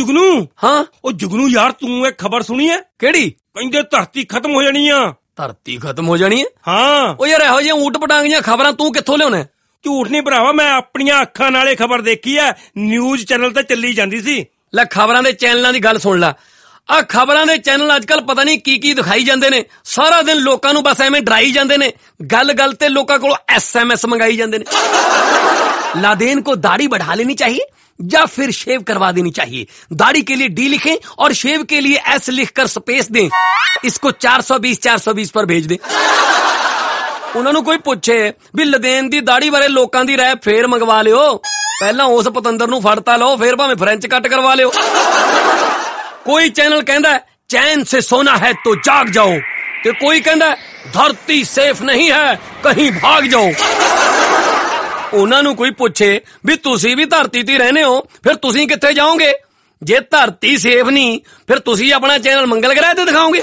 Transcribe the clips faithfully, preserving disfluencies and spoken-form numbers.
जुगनू हाँ ओ जुगनू यार तू एक खबर सुनी है? केड़ी? कहंदे धरती खत्म हो जानी आ। धरती खत्म हो जानी है? हाँ ओ यार इहो जिहियां ऊट पटांग जिहियां खबरां तू कित्थों लियाउणा? झूठ नहीं भरावा, मैं अपनियां अखां नाल खबर देखी है, न्यूज़ चैनल ते चली जांदी सी। ले खबरां दे चैनलां दी गल सुन ला। आ खबरां दे चैनल अजकल पता नहीं की की दिखाई जांदे ने, सारा दिन लोकां नूं बस एवें डराई जांदे ने, गल गल ते लोकां कोलों एस एम एस मंगाई जांदे ने। लादेन को दाढ़ी बढ़ा लेनी चाहिए या फिर शेव करवा देनी चाहिए। दाढ़ी के लिए डी लिखें और शेव के लिए एस लिखकर स्पेस दें। इसको चार सौ बीस चार सौ बीस पर भेज दें। उन्होंने कोई पूछे भी लदेन दी दाढ़ी बारे लोकां दी राय फेर मंगवा लियो, पहला उस पतंदर नूं फड़ता लो, फिर भावें फ्रेंच कट करवा लियो। कोई चैनल कहंदा है चैन से सोना है तो जाग जाओ, ते कोई कहंदा है धरती सेफ नहीं है कहीं भाग जाओ। ਉਹਨਾਂ ਨੂੰ ਕੋਈ ਪੁੱਛੇ ਵੀ ਤੁਸੀਂ ਵੀ ਧਰਤੀ ਤੇ ਰਹਿੰਦੇ ਹੋ, ਫਿਰ ਤੁਸੀਂ ਕਿੱਥੇ ਜਾਓਗੇ? ਜੇ ਧਰਤੀ ਸੇਫ ਨਹੀਂ ਫਿਰ ਤੁਸੀਂ ਆਪਣਾ ਚੈਨਲ ਮੰਗਲ ਗ੍ਰਹਿ ਤੇ ਦਿਖਾਓਗੇ।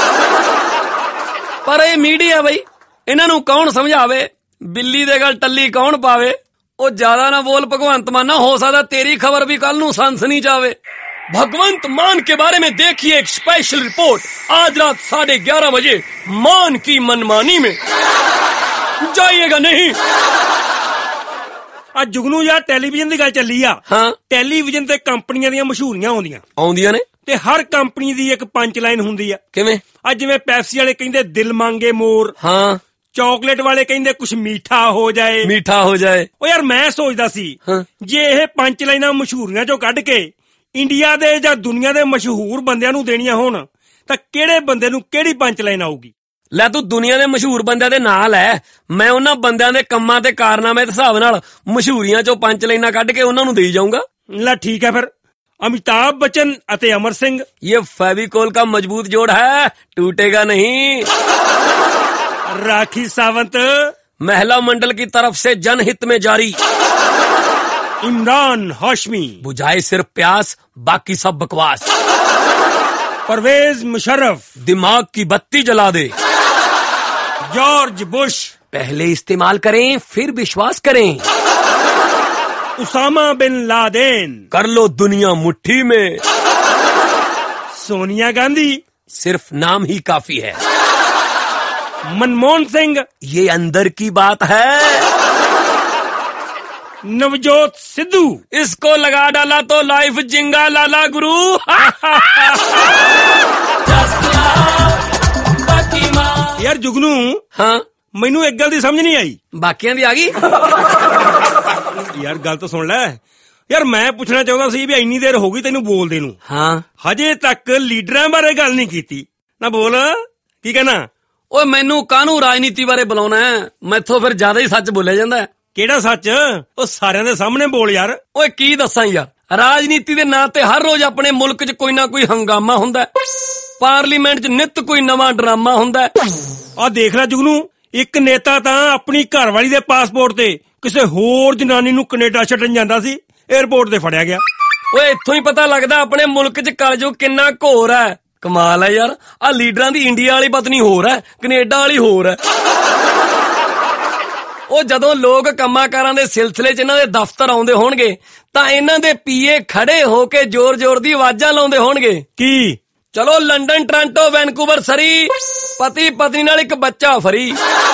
ਪਰ ਇਹ ਮੀਡੀਆ ਬਈ, ਇਹਨਾਂ ਨੂੰ ਕੌਣ ਸਮਝਾਵੇ? ਬਿੱਲੀ ਦੇ ਗਲ ਟੱਲੀ ਕੌਣ ਪਾਵੇ? ਉਹ ਜ਼ਿਆਦਾ ਨਾ ਬੋਲ ਭਗਵੰਤ ਮਾਨ, ਹੋ ਸਕਦਾ ਤੇਰੀ ਖਬਰ ਵੀ ਕੱਲ ਨੂੰ ਸਨਸਨੀ ਜਾਵੇ। भगवंत मान के बारे में देखिए एक स्पेशल रिपोर्ट आज रात साढ़े ग्यारह बजे मान की मनमानी में। जाइएगा नहीं। आ जुगनू यार टेलीविजन की गल चली आ। हाँ टेलीविजन ते कंपनियां दी मशहूरियां आउंदियां आउंदियां ने ते हर कंपनी दी एक पंच लाइन हुंदी आ। किवें? आ जिवें पेप्सी वाले कहंदे दिल मांगे मोर, हाँ चॉकलेट वाले कहंदे कुछ मीठा हो जाए, मीठा हो जाए। ओ यार मैं सोचदा सी हाँ। जे इह पंच लाइनां मशहूरियां चों कढ के इंडिया दे जां दुनिया दे मशहूर बंदियां नूं देणीਆਂ होण तां किहड़े बंदे नूं किहड़ी पंच लाइन आऊगी? ਲੈ ਤੂੰ ਦੁਨੀਆ ਦੇ ਮਸ਼ਹੂਰ ਬੰਦਿਆਂ ਦੇ ਨਾਂ ਲੈ, ਮੈਂ ਉਹਨਾਂ ਬੰਦਿਆਂ ਦੇ ਕੰਮਾਂ ਤੇ ਕਾਰਨਾਮੇ ਦੇ ਹਿਸਾਬ ਨਾਲ ਮਸ਼ਹੂਰੀਆਂ ਚੋਂ ਪੰਜ ਲਾਈਨਾਂ ਕੱਢ ਕੇ ਉਹਨਾਂ ਨੂੰ ਦੇਈ ਜਾਊਂਗਾ। ਲੈ ਠੀਕ ਹੈ ਫਿਰ। अमिताभ बच्चन अते अमर सिंह, ये फेविकोल का मजबूत जोड़ है, टूटेगा नहीं। राखी सावंत, महिला मंडल की तरफ से जनहित में जारी। इमरान हाशमी, बुझाए सिर्फ प्यास बाकी सब बकवास। परवेज मुशर्रफ, दिमाग की बत्ती जला दे। जॉर्ज बुश, पहले इस्तेमाल करें फिर विश्वास करें। उसामा बिन लादेन, कर लो दुनिया मुट्ठी में। सोनिया गांधी, सिर्फ नाम ही काफी है। मनमोहन सिंह, ये अंदर की बात है। नवजोत सिद्धू, इसको लगा डाला तो लाइफ जिंगा लाला गुरु। यार जुगनू, हाँ मैनू एक गल दी समझ नहीं आई। बाकियां दी आ गई। यार गल तो सुन लै। यार मैं पूछना चाहता सी भी इन्नी देर हो गई तेनू बोलदे नू, हाँ हजे तक लीडरां बारे गल नहीं कीती ना। बोल की कहना? ओए मैनू कानू राजनीति बारे बुलाउणा है, मैथों फिर ज्यादा ही सच बोलिया जांदा है। केड़ा सच? ओ सारियां दे सामने बोल यार। ओए की दस्सां यार, राजनीति दे नां ते हर रोज अपने मुल्क च कोई ना कोई हंगामा हुंदा है, पार्लीमेंट च नित कोई नवां ड्रामा हुंदा है। आ देख लै जुगनू, एक नेता तां अपनी घरवाली दे पासपोर्ट ते किसे होर जनानी नू कनेडा छड्डण जांदा सी, एयरपोर्ट ते फड़िया गया। ओए इत्थों ही पता लगदा अपने मुल्क च कलयुग किन्ना घोर है। कमाल है यार, आ लीडरां दी इंडिया वाली पत्नी होर है, कनेडा वाली होर है। ओ जदों लोग कंमाकारां दे सिलसिले च इन्हां दे दफ्तर आउंदे होणगे तां इन्हां दे पीए खड़े हो के जोर जोर दी आवाजां लाउंदे होणगे की चलो लंडन, टोरंटो, वैनकूवर, सरी, पति पत्नी नाल एक बच्चा फरी।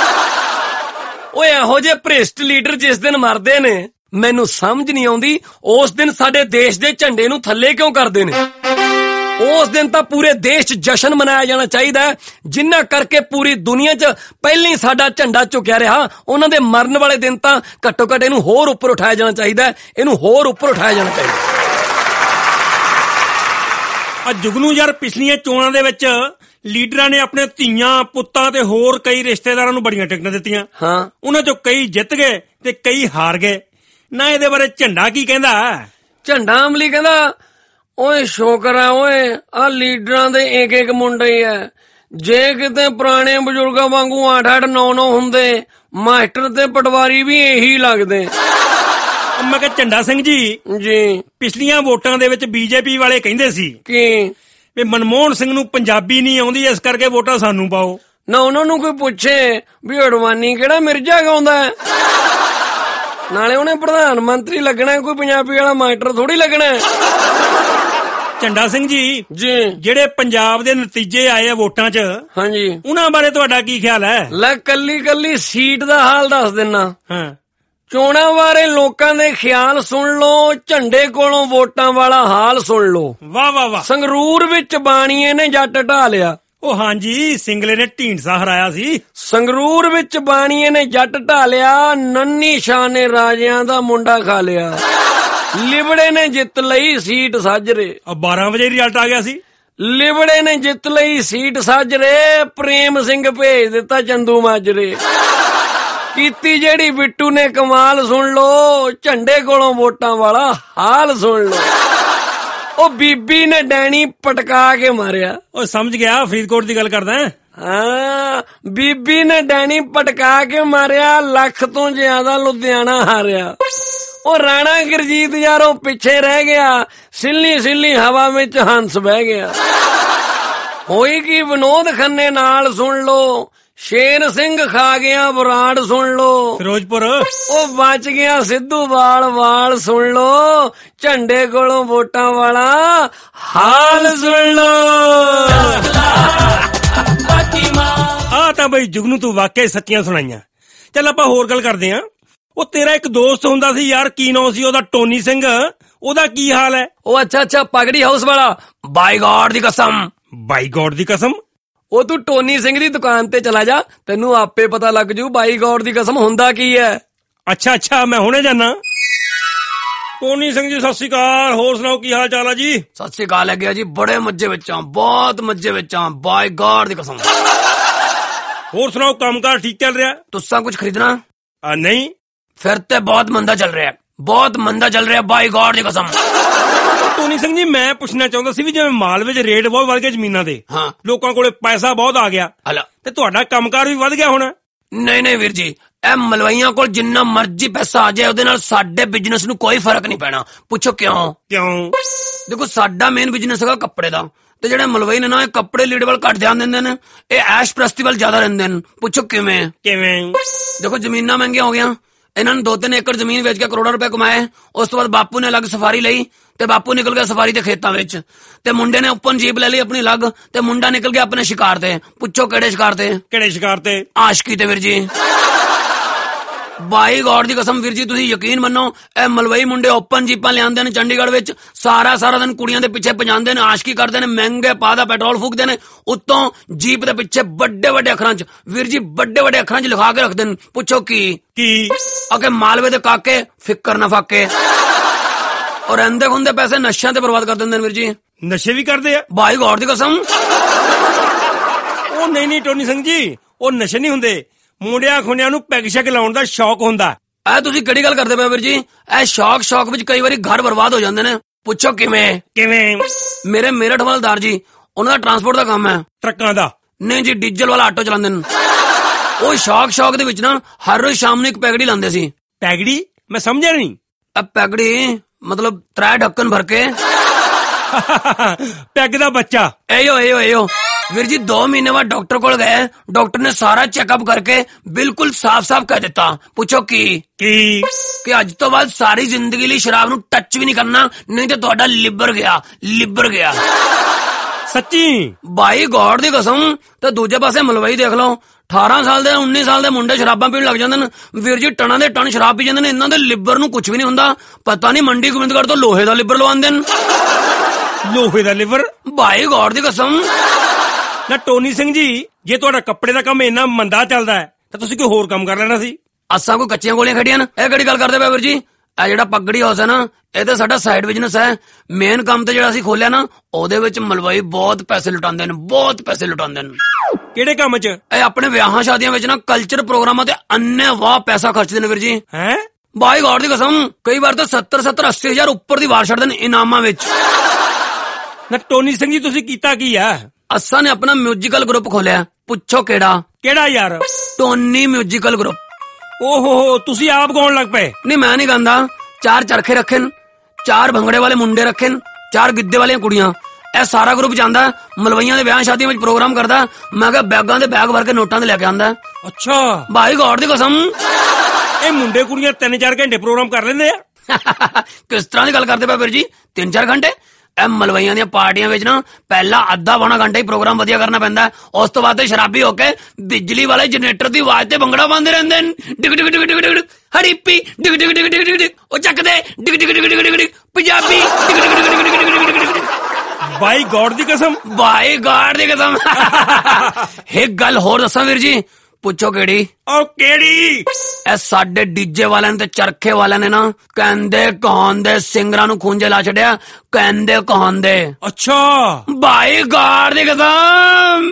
ओए इहो जे भ्रिष्ट लीडर जिस दिन मरदे ने, मैनू समझ नहीं आउंदी उस दिन साडे देश दे झंडे नू थल्ले क्यों करदे ने। उस दिन तां पूरे देश च जश्न मनाया जाना चाहिदा है, जिन्ना करके पूरी दुनिया च पहले ही साडा झंडा झुकिया रहा। उन्हां दे मरन वाले दिन तां घट्टो घट्ट इहनू होर उपर उठाया जाना चाहिदा है, इहनू होर उपर उठाया जाना चाहिदा। आ जुगनू यार, पिछलियां चोणां दे विच लीडरां ने अपने धीआं पुत्तां ते होर कई रिश्तेदारां नू बड़ियां टिकटां दित्तियां। हाँ उन्हां चों कई जित गए ते कई हार गए ना। इहदे बारे झंडा की कहंदा? झंडा अमली कहंदा ओए शुकर है ओए आ लीडरां दे एक एक मुंडे ही है। जे किते पुराने बजुर्गां वांगू आठ आठ नौ नौ हुंदे, मास्टर ते पटवारी भी यही लगदे। मैं कहा झंडा सिंह जी जी, पिछलियां वोटां दे विच बीजेपी वाले कहंदे सी कि ਵੀ ਮਨਮੋਹਨ ਸਿੰਘ ਨੂੰ ਪੰਜਾਬੀ ਨਹੀਂ ਆਉਂਦੀ, ਇਸ ਕਰਕੇ ਵੋਟਾਂ ਸਾਨੂੰ ਪਾਓ ਨਾ। ਉਹਨਾਂ ਨੂੰ ਕੋਈ ਪੁੱਛੇ ਵੀ ਅਡਵਾਨੀ ਕਿਹੜਾ ਮਿਰਜ਼ਾ ਗਾਉਂਦਾ ਹੈ, ਨਾਲੇ ਉਹਨੇ ਪ੍ਰਧਾਨ ਮੰਤਰੀ ਲੱਗਣਾ, ਕੋਈ ਪੰਜਾਬੀ ਵਾਲਾ ਮਾਸਟਰ ਥੋੜੀ ਲੱਗਣਾ। ਝੰਡਾ ਸਿੰਘ ਜੀ ਜੀ ਜਿਹੜੇ ਪੰਜਾਬ ਦੇ ਨਤੀਜੇ ਆਏ ਆ ਵੋਟਾਂ 'ਚ, ਹਾਂਜੀ, ਉਹਨਾਂ ਬਾਰੇ ਤੁਹਾਡਾ ਕੀ ਖਿਆਲ ਹੈ? ਲੈ ਕੱਲੀ ਕੱਲੀ ਸੀਟ ਦਾ ਹਾਲ ਦੱਸ ਦਿੰਨਾ। ਹਾਂ, ਚੋਣਾਂ ਬਾਰੇ ਲੋਕਾਂ ਦੇ ਖਿਆਲ ਸੁਣ ਲਓ, ਝੰਡੇ ਕੋਲੋਂ ਵੋਟਾਂ ਵਾਲਾ ਹਾਲ ਸੁਣ ਲਓ। ਵਾਹ ਵਾਹ ਵਾਹ। ਸੰਗਰੂਰ ਵਿੱਚ ਬਾਣੀਏ ਨੇ ਜੱਟ ਢਾ ਲਿਆ। ਉਹ ਹਾਂਜੀ, ਸਿੰਗਲੇ ਨੇ ਢੀਂਡਸਾ ਹਰਾਇਆ ਸੀ। ਸੰਗਰੂਰ ਵਿੱਚ ਬਾਣੀਏ ਨੇ ਜੱਟ ਢਾ ਲਿਆ, ਨੰਨੀ ਸ਼ਾਹ ਨੇ ਰਾਜਿਆਂ ਦਾ ਮੁੰਡਾ ਖਾ ਲਿਆ। ਲਿਬੜੇ ਨੇ ਜਿੱਤ ਲਈ ਸੀਟ ਸਾਜਰੇ। ਬਾਰਾਂ ਵਜੇ ਰਿਜ਼ਲਟ ਆ ਗਿਆ ਸੀ। ਲਿਬੜੇ ਨੇ ਜਿੱਤ ਲਈ ਸੀਟ ਸਾਜਰੇ, ਪ੍ਰੇਮ ਸਿੰਘ ਭੇਜ ਦਿੱਤਾ ਚੰਦੂ ਮਾਜਰੇ। ਕੀਤੀ ਜਿਹੜੀ ਬਿੱਟੂ ਨੇ ਕਮਾਲ ਸੁਣ ਲੋ, ਝੰਡੇ ਕੋਲੋਂ ਵੋਟਾਂ ਵਾਲਾ ਹਾਲ ਸੁਣ ਲੋ। ਉਹ ਬੀਬੀ ਨੇ ਡੈਣੀ ਪਟਕਾ ਕੇ ਮਾਰਿਆ। ਉਹ ਸਮਝ ਗਿਆ, ਫਰੀਦਕੋਟ ਦੀ ਗੱਲ ਕਰਦਾ। ਹਾਂ, ਬੀਬੀ ਨੇ ਡੈਣੀ ਪਟਕਾ ਕੇ ਮਾਰਿਆ, ਲੱਖ ਤੋਂ ਜ਼ਿਆਦਾ ਲੁਧਿਆਣਾ ਹਾਰਿਆ। ਉਹ ਰਾਣਾ ਗੁਰਜੀਤ ਯਾਰੋਂ ਪਿੱਛੇ ਰਹਿ ਗਿਆ, ਸਿੱਲੀ ਸਿੱਲੀ ਹਵਾ ਵਿੱਚ ਹੰਸ ਬਹਿ ਗਿਆ। ਹੋਈ ਕੀ ਵਿਨੋਦ ਖੰਨੇ ਨਾਲ ਸੁਣ ਲੋ, ਸ਼ੇਰ ਸਿੰਘ ਖਾ ਗਿਆ ਬਰਾੜ ਸੁਣ ਲੋ। ਫਿਰੋਜ਼ਪੁਰ ਉਹ ਬਚ ਗਿਆ ਸਿੱਧੂ ਵਾਲ ਵਾਲ ਸੁਣ ਲੋ, ਝੰਡੇ ਕੋਲੋਂ ਵੋਟਾਂ ਵਾਲਾ ਹਾਲ ਸੁਣ ਲੋ। ਆ ਤਾਂ ਬਈ ਜੁਗਨੂ ਤੂੰ ਵਾਕਿਆ ਸੱਚੀਆਂ ਸੁਣਾਈਆਂ। ਚੱਲ ਆਪਾਂ ਹੋਰ ਗੱਲ ਕਰਦੇ ਆਂ। ਉਹ ਤੇਰਾ ਇੱਕ ਦੋਸਤ ਹੁੰਦਾ ਸੀ ਯਾਰ, ਕੀ ਨਾਂ ਸੀ ਉਹਦਾ? ਟੋਨੀ ਸਿੰਘ। ਉਹਦਾ ਕੀ ਹਾਲ ਹੈ? ਉਹ ਅੱਛਾ ਅੱਛਾ, ਪਗੜੀ ਹਾਊਸ ਵਾਲਾ। ਬਾਈ ਗॉड ਦੀ ਕਸਮ। ਬਾਈ ਗॉड ਦੀ ਕਸਮ? ਉਹ ਤੂੰ ਟੋਨੀ ਸਿੰਘ ਦੀ ਦੁਕਾਨ ਤੇ ਚਲਾ ਜਾ, ਤੈਨੂੰ ਆਪੇ ਪਤਾ ਲੱਗ ਜੂ ਬਾਈ ਗॉड ਦੀ ਕਸਮ ਹੁੰਦਾ ਕੀ ਹੈ। ਅੱਛਾ ਅੱਛਾ, ਮੈਂ ਹੁਣੇ ਜਾਣਾ। ਟੋਨੀ ਸਿੰਘ ਜੀ ਸਤਿ ਸ਼੍ਰੀ ਅਕਾਲ, ਹੋਰ ਸੁਣਾਓ ਕੀ ਹਾਲ ਚਾਲ ਆ ਜੀ? ਸਤਿ ਸ਼੍ਰੀ ਅਕਾਲ ਲੱਗਿਆ ਜੀ, ਬੜੇ ਮੱਜੇ ਵਿੱਚ ਆ, ਬਹੁਤ ਮੱਜੇ ਵਿੱਚ ਆ, ਬਾਈ ਗॉड ਦੀ ਕਸਮ। ਹੋਰ ਸੁਣਾਓ, ਕੰਮਕਾਰ ਠੀਕ ਚੱਲ ਰਿਹਾ? ਤੁਸਾਂ ਕੁਝ ਖਰੀਦਣਾ? ਆ ਨਹੀਂ। ਫਿਰ ਤੇ ਬਹੁਤ ਮੰਦਾ ਚੱਲ ਰਿਹਾ, ਬਹੁਤ ਮੰਦਾ ਚੱਲ ਰਿਹਾ, ਬਾਈ ਗॉड ਦੀ ਕਸਮ। ਟੋਨੀ ਸਿੰਘ ਜੀ ਮੈਂ ਪੁੱਛਣਾ ਚਾਹੁੰਦਾ ਸੀ ਵੀ ਜਿਵੇਂ ਮਾਲਵੇ 'ਚ ਰੇਟ ਬਹੁਤ ਵੱਧ ਗਏ ਜ਼ਮੀਨਾਂ ਦੇ, ਹਾਂ, ਲੋਕਾਂ ਕੋਲੇ ਪੈਸਾ ਬਹੁਤ ਆ ਗਿਆ, ਹਲਾ ਤੇ ਤੁਹਾਡਾ ਕੰਮਕਾਰ ਵੀ ਵੱਧ ਗਿਆ ਹੋਣਾ? ਨਹੀਂ ਨਹੀਂ ਵੀਰ ਜੀ, ਇਹ ਮਲਵਈਆਂ ਕੋਲ ਜਿੰਨਾ ਮਰਜ਼ੀ ਪੈਸਾ ਆ ਜਾਏ, ਉਹਦੇ ਨਾਲ ਸਾਡੇ ਬਿਜ਼ਨਸ ਨੂੰ ਕੋਈ ਫਰਕ ਨਹੀਂ ਪੈਣਾ। ਪੁੱਛੋ ਕਿਉਂ? ਕਿਉਂ? ਦੇਖੋ, ਸਾਡਾ ਮੇਨ ਬਿਜ਼ਨਸ ਹੈਗਾ ਕੱਪੜੇ ਦਾ, ਤੇ ਜਿਹੜੇ ਮਲਵਈ ਨੇ ਨਾ, ਇਹ ਕੱਪੜੇ ਲੀੜੇ ਵੱਲ ਘੱਟ ਧਿਆਨ ਦਿੰਦੇ ਨੇ, ਇਹ ਐਸ਼ ਪ੍ਰਸਤੀ ਵੱਲ ਜ਼ਿਆਦਾ ਰਹਿੰਦੇ ਨੇ। ਪੁੱਛੋ ਕਿਵੇਂ? ਕਿਵੇਂ? ਦੇਖੋ, ਜ਼ਮੀਨਾਂ ਮਹਿੰਗੀਆਂ ਹੋ ਗਈਆਂ, ਇਹਨਾਂ ਨੇ ਦੋ ਤਿੰਨ ਏਕੜ ਜ਼ਮੀਨ ਵੇਚ ਕੇ ਕਰੋੜਾਂ ਰੁਪਏ ਕਮਾਏ। ਉਸ ਤੋਂ ਬਾਅਦ ਬਾਪੂ ਨੇ ਅਲੱਗ ਸਫਾਰੀ ਲਈ, ਤੇ ਬਾਪੂ ਨਿਕਲ ਗਿਆ ਸਫਾਰੀ ਦੇ ਖੇਤਾਂ ਵਿੱਚ, ਤੇ ਮੁੰਡੇ ਨੇ ਓਪਨ ਜੀਪ ਲੈ ਲਈ ਆਪਣੀ ਅਲੱਗ, ਤੇ ਮੁੰਡਾ ਨਿਕਲ ਗਿਆ ਆਪਣੇ ਸ਼ਿਕਾਰ ਤੇ। ਪੁੱਛੋ ਕਿਹੜੇ ਸ਼ਿਕਾਰ ਤੇ? ਕਿਹੜੇ ਸ਼ਿਕਾਰ ਤੇ? ਆਸ਼ਕੀ ਤੇ ਵੀਰ ਜੀ। ਬਾਈ ਗॉड ਦੀ ਕਸਮ ਵੀਰ ਜੀ, ਤੁਸੀਂ ਯਕੀਨ ਮੰਨੋ, ਇਹ ਮਲਵਈ ਮੁੰਡੇ ਓਪਨ ਜੀਪਾਂ ਲਿਆਂਦੇ ਨੇ ਚੰਡੀਗੜ੍ਹ ਵਿੱਚ, ਸਾਰਾ ਸਾਰਾ ਦਿਨ ਕੁੜੀਆਂ ਦੇ ਪਿੱਛੇ ਭਜਾਉਂਦੇ ਨੇ, ਆਸ਼ਕੀ ਕਰਦੇ ਨੇ, ਮਹਿੰਗੇ ਪਾ ਦਾ ਪੈਟਰੋਲ ਫੂਕਦੇ ਨੇ, ਉੱਤੋਂ ਜੀਪ ਦੇ ਪਿੱਛੇ ਵੱਡੇ ਵੱਡੇ ਅੱਖਰਾਂ 'ਚ ਵੀਰ ਜੀ, ਵੱਡੇ ਵੱਡੇ ਅੱਖਰਾਂ 'ਚ ਲਿਖਾ ਕੇ ਰੱਖਦੇ ਨੇ। ਪੁੱਛੋ ਕੀ? ਕੀ? ਅਕੇ ਮਾਲਵੇ ਦੇ ਕਾਕੇ ਫਿੱਕਰ ਨਾ ਫਾਕੇ। ਔਰ ਰਹਿੰਦੇ ਖੁੰਦੇ ਪੈਸੇ ਨਸ਼ਿਆਂ ਤੇ ਬਰਬਾਦ ਕਰ ਦਿੰਦੇ ਨੇ ਵੀਰ ਜੀ। ਨਸ਼ੇ ਵੀ ਕਰਦੇ ਆ? ਬਾਈ ਗॉड ਦੀ ਕਸਮ। ਉਹ ਨਹੀਂ ਨਹੀਂ ਟੋਨੀ ਸਿੰਘ ਜੀ, ਉਹ ਨਸ਼ੇ ਨਹੀਂ ਹੁੰਦੇ, ਮੁੰਡਿਆਂ ਖੁੰਡਿਆਂ ਨੂੰ ਪੈਗ ਸ਼ੈਗ ਲਾਉਣ ਦਾ ਸ਼ੌਕ ਹੁੰਦਾ। ਇਹ ਤੁਸੀਂ ਕਿਹੜੀ ਗੱਲ ਕਰਦੇ ਪਏ ਵੀਰ ਜੀ? ਇਹ ਸ਼ੌਕ ਸ਼ੌਕ ਵਿੱਚ ਕਈ ਵਾਰੀ ਘਰ ਬਰਬਾਦ ਹੋ ਜਾਂਦੇ ਨੇ। ਪੁੱਛੋ ਕਿਵੇਂ? ਕਿਵੇਂ? ਮੇਰੇ ਮੇਰਠ ਵਾਲਦਾਰ ਜੀ, ਉਹਨਾਂ ਦਾ ਟਰਾਂਸਪੋਰਟ ਦਾ ਕੰਮ ਹੈ। ਟਰੱਕਾਂ ਦਾ? ਨਹੀਂ ਜੀ, ਡੀਜ਼ਲ ਵਾਲਾ ਆਟੋ ਚਲਾਉਂਦੇ ਨੇ। ਉਹ ਸ਼ੌਕ ਸ਼ੌਕ ਦੇ ਵਿੱਚ ਨਾ ਹਰ ਰੋਜ਼ ਸ਼ਾਮ ਨੂੰ ਇੱਕ ਪੈਗੜੀ ਲਾਉਂਦੇ ਸੀ। ਪੈਗੜੀ? ਮੈਂ ਸਮਝਿਆ ਨਹੀਂ। ਇਹ ਪੈਗੜੀ ਮਤਲਬ ਤਰੇ ਢੱਕਣ ਭਰ ਕੇ। ਪੈਗ ਦਾ ਬੱਚਾ? ਇਹੋ ਇਹੋ ਇਹੋ ਵੀਰ ਜੀ। ਦੋ ਮਹੀਨੇ ਬਾਅਦ ਡਾਕਟਰ ਕੋਲ ਗਏ, ਡਾਕਟਰ ਨੇ ਸਾਰਾ ਚੈੱਕਅਪ ਕਰਕੇ ਬਿਲਕੁਲ ਸਾਫ਼-ਸਾਫ਼ ਕਹਿ ਦਿੱਤਾ। ਪੁੱਛੋ ਕੀ? ਕੀ? ਕਿ ਅੱਜ ਤੋਂ ਬਾਅਦ ਸਾਰੀ ਜ਼ਿੰਦਗੀ ਲਈ ਸ਼ਰਾਬ ਨੂੰ ਟੱਚ ਵੀ ਨਹੀਂ ਕਰਨਾ, ਨਹੀਂ ਤੇ ਤੁਹਾਡਾ ਲਿਬਰ ਗਿਆ, ਲਿਬਰ ਗਿਆ। ਸੱਚੀ? ਬਾਈ ਗॉड ਦੀ ਕਸਮ। ਤੇ ਦੂਜੇ ਪਾਸੇ ਮਲਵਈ ਦੇਖ ਲਓ, ਅਠਾਰਾਂ ਸਾਲ ਦੇ ਉੱਨੀ ਸਾਲ ਦੇ ਮੁੰਡੇ ਸ਼ਰਾਬਾਂ ਪੀਣ ਲੱਗ ਜਾਂਦੇ ਨੇ ਵੀਰ ਜੀ, ਟਨਾਂ ਦੇ ਟਨ ਸ਼ਰਾਬ ਪੀ ਜਾਂਦੇ ਨੇ। ਇਹਨਾਂ ਦੇ ਲਿਬਰ ਨੂੰ ਕੁਝ ਵੀ ਨਹੀਂ ਹੁੰਦਾ, ਪਤਾ ਨਹੀਂ ਮੰਡੀ ਗੋਬਿੰਦਗੜ੍ਹ ਤੋਂ ਲੋਹੇ ਦਾ ਲਿਬਰ ਲਵਾਉਂਦੇ ਨੇ। ਲੋਹੇ ਦਾ ਲਿਵਰ? ਬਾਈ ਗॉड ਦੀ ਕਸਮ। ਨਾ ਟੋਨੀ ਸਿੰਘ ਜੀ, ਜੇ ਤੁਹਾਡਾ ਕੱਪੜੇ ਦਾ ਕੰਮ ਇੰਨਾ ਮੰਦਾ ਚੱਲਦਾ ਹੈ ਤਾਂ ਤੁਸੀਂ ਕੋਈ ਹੋਰ ਕੰਮ ਕਰ ਲੈਣਾ ਸੀ। ਅਸਾਂ ਕੋਈ ਕੱਚੀਆਂ ਗੋਲੀਆਂ ਖੜੀਆਂ ਨੇ? ਇਹ ਕਿਹੜੀ ਗੱਲ ਕਰਦੇ ਪਏ ਵੀਰ ਜੀ? ਇਹ ਜਿਹੜਾ ਪਗੜੀ ਹਾਊਸ ਹੈ ਨਾ, ਇਹ ਤਾਂ ਸਾਡਾ ਸਾਈਡ ਬਿਜ਼ਨਸ ਹੈ। ਮੇਨ ਕੰਮ ਤੇ ਜਿਹੜਾ ਅਸੀਂ ਖੋਲਿਆ ਨਾ, ਉਹਦੇ ਵਿੱਚ ਮਲਵਈ ਬਹੁਤ ਪੈਸੇ ਲੁਟਾਉਂਦੇ ਨੇ, ਬਹੁਤ ਪੈਸੇ ਲੁਟਾਉਂਦੇ ਨੇ। ਕਿਹੜੇ ਕੰਮ 'ਚ? ਇਹ ਆਪਣੇ ਵਿਆਹਾਂ ਸ਼ਾਦੀਆਂ ਵਿੱਚ ਨਾ, ਕਲਚਰ ਪ੍ਰੋਗਰਾਮਾਂ ਤੇ ਅੰਨੇ ਵਾਹ ਪੈਸਾ ਖਰਚਦੇ ਨੇ ਵੀਰ ਜੀ। ਹੈ? ਬਾਈ ਗॉड ਦੀ ਕਸਮ। ਕਈ ਵਾਰ ਤਾਂ ਸੱਤਰ ਸੱਤਰ ਅੱਸੀ ਹਜ਼ਾਰ ਉੱਪਰ ਦੀ ਵਾਰ ਛੱਡਦੇ ਨੇ ਇਨਾਮਾਂ ਵਿੱਚ। ਨਾ ਟੋਨੀ ਸਿੰਘ ਜੀ, ਤੁਸੀਂ ਕੀਤਾ ਕੀ ਆ? ਅਸਾਂ ਨੇ ਆਪਣਾ ਮਿਊਜ਼ੀਕਲ ਗਰੁੱਪ ਖੋਲਿਆ। ਪੁੱਛੋ ਕਿਹੜਾ? ਕਿਹੜਾ ਯਾਰ? Tony musical group. ਓਹੋ, ਤੁਸੀਂ ਆਪ ਗਾਉਣ ਲੱਗ ਪਏ? ਨਹੀਂ, ਮੈਂ ਨਹੀਂ ਗਾਉਂਦਾ। ਚਾਰ ਚਰਖੇ ਰੱਖੇ ਨੇ, ਚਾਰ ਭੰਗੜੇ ਵਾਲੇ ਮੁੰਡੇ ਰੱਖੇ ਨੇ, ਚਾਰ ਗਿੱਧੇ ਵਾਲੀਆਂ ਕੁੜੀਆਂ। ਇਹ ਸਾਰਾ ਗਰੁੱਪ ਜਾਂਦਾ ਮਲਵਈਆਂ ਦੇ ਵਿਆਹ ਸ਼ਾਦੀਆਂ ਵਿੱਚ ਪ੍ਰੋਗਰਾਮ ਕਰਦਾ। ਮੈਂ ਕਿਹਾ ਬੈਗਾਂ ਦੇ ਬੈਗ ਭਰ ਕੇ ਨੋਟਾਂ ਦੇ ਲੈ ਕੇ ਆਂਦਾ। ਅੱਛਾ। ਬਾਈ ਗॉड ਦੀ ਕਸਮ। ਇਹ ਮੁੰਡੇ ਕੁੜੀਆਂ ਤਿੰਨ ਚਾਰ ਘੰਟੇ ਪ੍ਰੋਗਰਾਮ ਕਰ ਲੈਂਦੇ ਆ? ਕਿਸ ਤਰ੍ਹਾਂ ਦੀ ਗੱਲ ਕਰਦੇ ਪਏ ਵੀਰ ਜੀ? ਤਿੰਨ ਚਾਰ ਘੰਟੇ? ਇਹ ਮਲਵਈਆਂ ਦੀਆਂ ਪਾਰਟੀਆਂ ਵਿੱਚ ਨਾ ਪਹਿਲਾਂ ਅੱਧਾ ਪੌਣਾ ਘੰਟਾ ਹੀ ਪ੍ਰੋਗਰਾਮ ਵਧੀਆ ਕਰਨਾ ਪੈਂਦਾ, ਉਸ ਤੋਂ ਬਾਅਦ ਤੇ ਸ਼ਰਾਬੀ ਹੋ ਕੇ ਬਿਜਲੀ ਵਾਲੇ ਜਨਰੇਟਰ ਦੀ ਆਵਾਜ਼ ਤੇ ਭੰਗੜਾ ਪਾਉਂਦੇ ਰਹਿੰਦੇ ਨੇ। ਡਿਗ ਡਿਗ ਡਿਗ ਡਿਗ ਡਿਗ ਹਰੀਪੀ ਡਿਗ ਡਿਗ ਡਿਗ ਡਿਗ ਡਿਗ ਉਹ ਚੱਕਦੇ ਡਿਗ ਡਿਗ ਡਿਗ ਡਿਗ ਡਿਗ ਪੰਜਾਬੀ ਡਿਗ ਡਿਗ ਡਿਗ ਡਿਗ ਡਿਗ ਡਿਗ ਡਿਗ। ਬਾਈ ਗॉड ਦੀ ਕਸਮ, ਬਾਈ ਗॉड ਦੀ ਕਸਮ। ਇੱਕ ਗੱਲ ਹੋਰ ਦੱਸਾਂ ਵੀਰ ਜੀ, ਪੁੱਛੋ ਕਿਹੜੀ? ਉਹ ਕਿਹੜੀ? ਇਹ ਸਾਡੇ ਡੀਜੇ ਵਾਲਿਆਂ ਤੇ ਚਰਖੇ ਵਾਲਿਆਂ ਨੇ ਨਾ ਕਹਿੰਦੇ ਕਹਾਂਦੇ ਸਿੰਗਰਾਂ ਨੂੰ ਖੂੰਜੇ ਲਾ ਛੱਡਿਆ, ਕਹਿੰਦੇ ਕਹਾਂਦੇ। ਅੱਛਾ ਬਾਈ ਗॉड ਦੀ ਕਸਮ।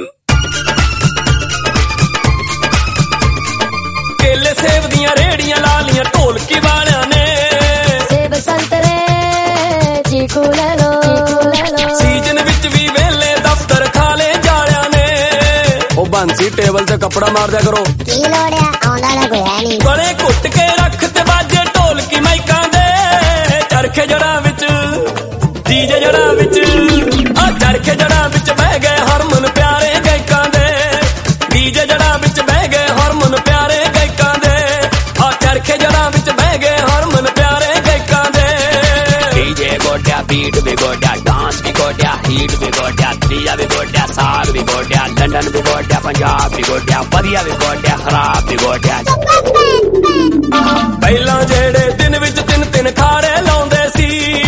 ਕੇਲੇ ਸੇਬ ਦੀਆਂ ਰੇੜੀਆਂ ਲਾ ਲੀਆਂ ਢੋਲਕੀ ਵਾਲਿਆਂ ਨੇ, ਸੇਬ ਸੰਤਰੇ ਚੀਕੂ ਲੈ ਲੋ, ਸੀਜ਼ਨ ਵਿੱਚ ਵੀ ਵੇਲੇ ਦਫ਼ਤਰ ਖਾਲੇ ਜਾਲਿਆਂ ਨੇ। ਉਹ ਬੰਸੀ ਟੇਬਲ ਤੇ ਕੱਪੜਾ ਮਾਰ ਦਿਆ ਕਰੋ, ਕੀ ਲੋੜ ਆ, ਆਉਂਦਾ ਨਾ ਕੋਈ ਹੈ ਨਹੀਂ। ਬੜੇ ਘੁੱਟ ਕੇ ਰੱਖ ਤੇ ਬਾਜੇ ਢੋਲਕੀ ਮਾਈਕਾਂ ਦੇ, ਚਰਖੇ ਜੜਾਂ ਵਿੱਚ ਡੀਜੇ ਜੜਾਂ ਵਿੱਚ, ਆ ਚਰਖੇ ਜੜਾਂ ਵਿੱਚ ਬਹਿ ਗਏ ਹਰਮਨ ਪਿਆਰੇ ਗਾਇਕਾਂ ਦੇ, ਡੀਜੇ ਜੜਾਂ ਵਿੱਚ ਬਹਿ ਗਏ ਹਰਮਨ ਪਿਆਰੇ ਗਾਇਕਾਂ ਦੇ, ਆ ਚਰਖੇ ਜੜਾਂ ਵਿੱਚ ਬਹਿ ਗਏ ਹਰਮਨ ਪਿਆਰੇ ਗਾਇਕਾਂ ਦੇ। ਡੀਜੇ ਗੋਡਿਆ ਬੀਟ ਵੀ ਗੋਡਿਆ, ਡਾਂਸ ਵੀ ਗੋਡਿਆ, ਹੀਟ ਵੀ ਗੋਡਿਆ, ਤੀਜਾ ਵੀ ਗੋਡਿਆ, ਸਾਗ ਵੀ ਗੋਡਿਆ, ਲੰਡਨ ਵੀ ਗੋਡਿਆ, ਪੰਜਾਬ ਵੀ ਗੋਡਿਆ, ਵਧੀਆ ਵੀ ਗੋਡਿਆ, ਖਰਾਬ ਵੀ ਗੋਡਿਆ। ਪਹਿਲਾਂ ਜਿਹੜੇ ਦਿਨ ਵਿੱਚ ਤਿੰਨ ਤਿੰਨ ਖਾੜੇ ਲਾਉਂਦੇ ਸੀ,